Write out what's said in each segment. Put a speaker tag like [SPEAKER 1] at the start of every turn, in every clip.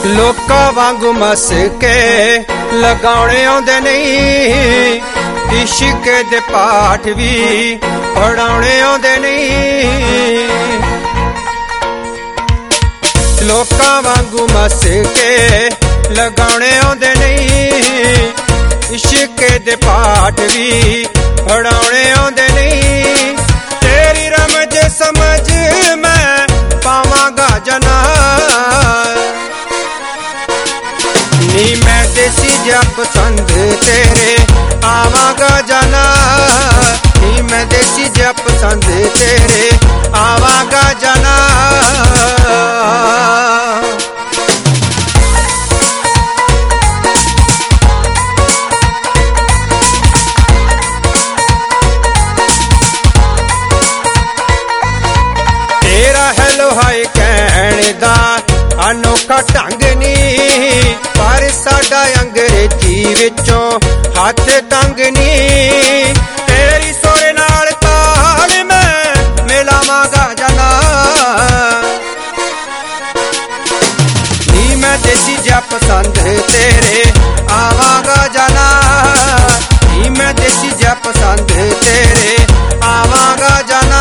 [SPEAKER 1] ਲੋਕਾਂ ਵਾਂਗੂ ਮਸ ਕੇ ਲਗਾਉਣੇ ਆਉਂਦੇ ਨਹੀਂ, ਇਸ਼ਕ ਦੇ ਪਾਠ ਵੀ ਪੜਾਉਣੇ ਆਉਂਦੇ ਨਹੀਂ। ਲੋਕਾਂ ਵਾਂਗੂ ਮਸ ਕੇ ਲਗਾਉਣੇ ਆਉਂਦੇ ਨਹੀਂ, ਇਸ਼ਕ ਦੇ ਪਾਠ ਵੀ ਪੜਾਉਣੇ ਆਉਂਦੇ ਨਹੀਂ। ਤੇਰੀ ਰਮਜ ਸਮਝ ਮੈਂ ਪਾਵਾਂਗਾ ਜਨਾ, ਨੀ ਮੈਂ ਦੇਸੀ ਜਿਹਾ ਪਸੰਦ ਤੇਰੇ ਆਵਾਂਗਾ ਜਾਨਾ, ਨੀ ਮੈਂ ਦੇਸੀ ਜਿਹਾ ਪਸੰਦ ਤੇਰੇ ਆਵਾਂਗਾ ਜਾਨਾ। ਤੇਰਾ ਹੈਲੋ ਹਾਏ ਕਹਿਣ ਦਾ ਅਨੋਖਾ ਢੰਗ ਨੀ, ਪਰ ਸਾਡਾ ਅੰਗਰੇਜ਼ੀ ਵਿੱਚੋਂ ਹੱਥ ਤੰਗ ਨੀ। ਤੇਰੀ ਸੋਰੇ ਨਾਲ ਤਾਲ ਮੈਂ ਮਿਲਾਵਾਂਗਾ ਜਾਨਾ, ਨੀ ਮੈਂ ਦੇਸੀ ਜਿਹਾ ਪਸੰਦ ਤੇਰੇ ਆਵਾਂਗਾ ਜਾਨਾ, ਨੀ ਮੈਂ ਦੇਸੀ ਜਿਹਾ ਪਸੰਦ ਤੇਰੇ ਆਵਾਂਗਾ ਜਾਨਾ।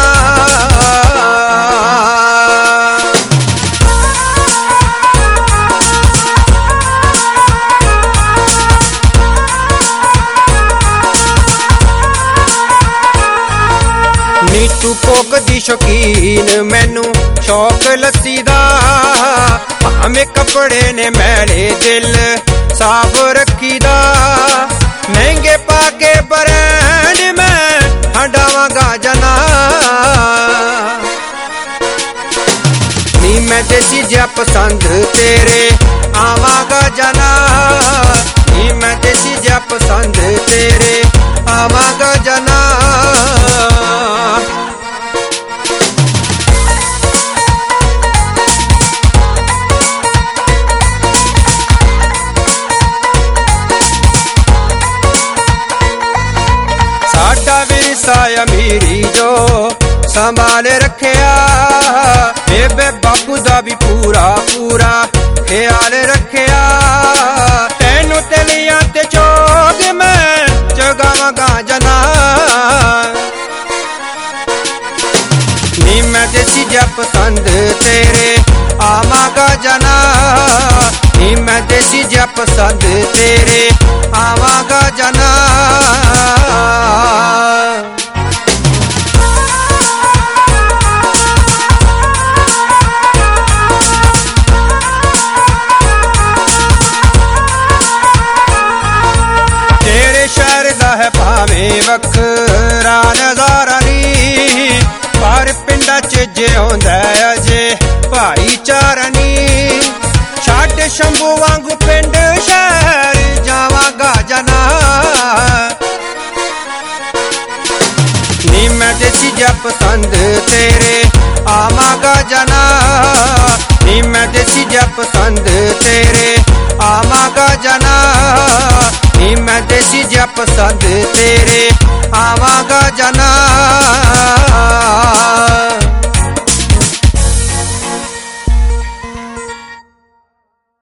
[SPEAKER 1] ਨੀ ਤੂੰ ਭੁੱਖ ਦੀ ਸ਼ੌਕੀਨ ਮੈਨੂੰ ਸ਼ੌਕ ਲੱਸੀ ਦਾ, ਭਾਵੇਂ ਕੱਪੜੇ ਨੇ ਮੈਲੇ ਦਿਲ ਸਾਫ਼ ਰੱਖੀਦਾ। ਮਹਿੰਗੇ ਪਾ ਕੇ ਬ੍ਰਾਂਡ ਮੈਂ ਹੰਡਾਵਾਂਗਾ ਜਨਾ, ਨੀ ਮੈਂ ਦੇਸੀ ਜਿਹਾ ਪਸੰਦ ਤੇਰੇ ਆਵਾਂਗਾ ਜਨਾ, ਨੀ ਮੈਂ ਦੇਸੀ ਜਿਹਾ ਪਸੰਦ ਤੇਰੇ ਆਵਾਂਗਾ ਜਨਾ। ਸਾਡਾ ਵਿਰਸਾ ਅਮੀਰੀ ਜੋ ਸੰਭਾਲ ਰੱਖਿਆ, ਬੇਬੇ ਬਾਪੂ ਦਾ ਵੀ ਪੂਰਾ ਪੂਰਾ ਖਿਆਲ ਰੱਖਿਆ। ਤੈਨੂੰ ਤਲੀਆਂ ਤੇ ਚੋਗ ਮੈਂ ਜਗਾਵਾਂਗਾ ਜਨਾ, ਨੀ ਮੈਂ ਦੇਸੀ ਜਿਹਾ ਪਸੰਦ ਤੇਰੇ ਆਵਾਂਗਾ ਜਨਾ, ਨੀ ਮੈਂ ਦੇਸੀ ਜਿਹਾ ਪਸੰਦ ਤੇਰੇ ਆਵਾਂਗਾ ਜਨਾ। ਤੇਰੇ ਸ਼ਹਿਰ ਦਾ ਹੈ ਭਾਵੇਂ ਵੱਖਰਾ ਨਜ਼ਾਰਾ ਨੀ, ਪਰ ਪਿੰਡਾਂ 'ਚ ਜਿਉਂਦਾ ਅਜੇ ਭਾਈਚਾਰਾ ਨੀ। ਛੱਡ ਸ਼ੰਭੂ ਵਾਂਗੂ ਪਿੰਡ ਸ਼ਹਿਰ ਜਾਵਾਂਗਾ ਜਨਾ, ਨੀ ਮੈਂ ਦੇਸੀ ਜਿਹਾ ਪਸੰਦ ਤੇਰੇ ਆਵਾਂਗਾ ਜਨਾ, ਨੀ ਮੈਂ ਦੇਸੀ ਜਿਹਾ ਪਸੰਦ ਤੇਰੇ ਆਵਾਂਗਾ ਜਨਾ, ਨੀ ਮੈਂ ਦੇਸੀ ਜਿਹਾ ਪਸੰਦ ਤੇਰੇ ਆਵਾਂਗਾ ਜਨਾ।